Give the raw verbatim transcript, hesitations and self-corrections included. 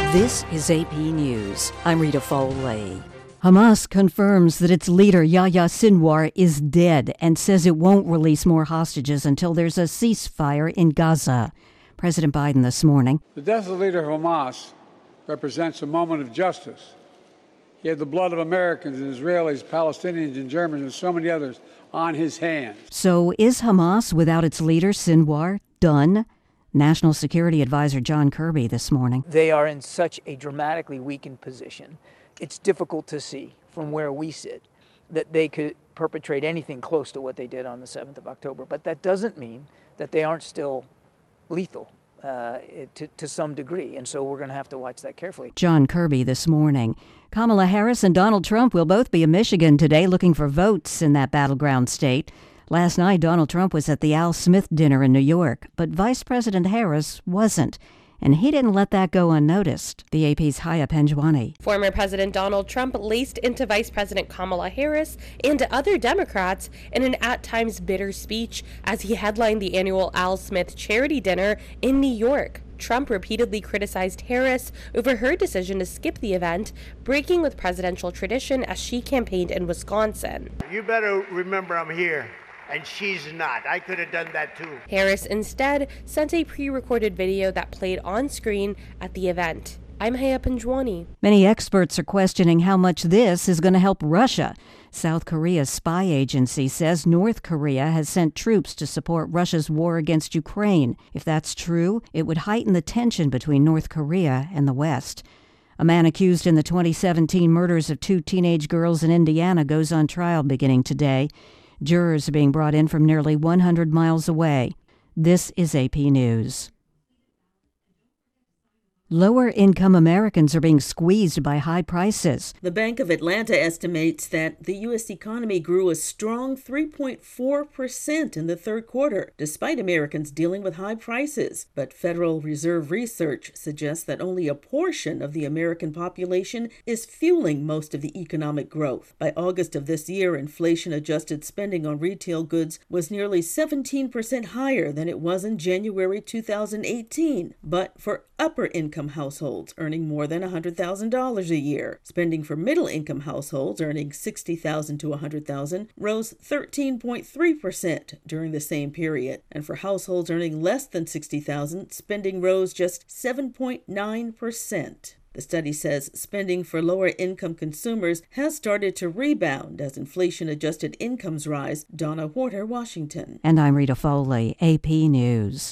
This is A P News. I'm Rita Foley. Hamas confirms that its leader, Yahya Sinwar, is dead and says it won't release more hostages until there's a ceasefire in Gaza. President Biden this morning. The death of the leader of Hamas represents a moment of justice. He had the blood of Americans and Israelis, Palestinians and Germans and so many others on his hands. So is Hamas, without its leader, Sinwar, done? National Security Advisor John Kirby this morning. They are in such a dramatically weakened position. It's difficult to see from where we sit that they could perpetrate anything close to what they did on the seventh of October. But that doesn't mean that they aren't still lethal uh, to, to some degree. And so we're going to have to watch that carefully. John Kirby this morning. Kamala Harris and Donald Trump will both be in Michigan today looking for votes in that battleground state. Last night, Donald Trump was at the Al Smith dinner in New York, but Vice President Harris wasn't. And he didn't let that go unnoticed. The A P's Haya Penjwani. Former President Donald Trump laced into Vice President Kamala Harris and other Democrats in an at times bitter speech as he headlined the annual Al Smith charity dinner in New York. Trump repeatedly criticized Harris over her decision to skip the event, breaking with presidential tradition as she campaigned in Wisconsin. You better remember I'm here. And she's not. I could have done that too. Harris instead sent a pre-recorded video that played on screen at the event. I'm Haya Penjwani. Many experts are questioning how much this is going to help Russia. South Korea's spy agency says North Korea has sent troops to support Russia's war against Ukraine. If that's true, it would heighten the tension between North Korea and the West. A man accused in the twenty seventeen murders of two teenage girls in Indiana goes on trial beginning today. Jurors are being brought in from nearly one hundred miles away. This is A P News. Lower-income Americans are being squeezed by high prices. The Bank of Atlanta estimates that the U S economy grew a strong three point four percent in the third quarter, despite Americans dealing with high prices. But Federal Reserve research suggests that only a portion of the American population is fueling most of the economic growth. By August of this year, inflation-adjusted spending on retail goods was nearly seventeen percent higher than it was in January two thousand eighteen. But for upper-income households earning more than one hundred thousand dollars a year, spending for middle-income households earning sixty thousand dollars to one hundred thousand dollars rose thirteen point three percent during the same period. And for households earning less than sixty thousand dollars, spending rose just seven point nine percent. The study says spending for lower-income consumers has started to rebound as inflation-adjusted incomes rise. Donna Warder, Washington. And I'm Rita Foley, A P News.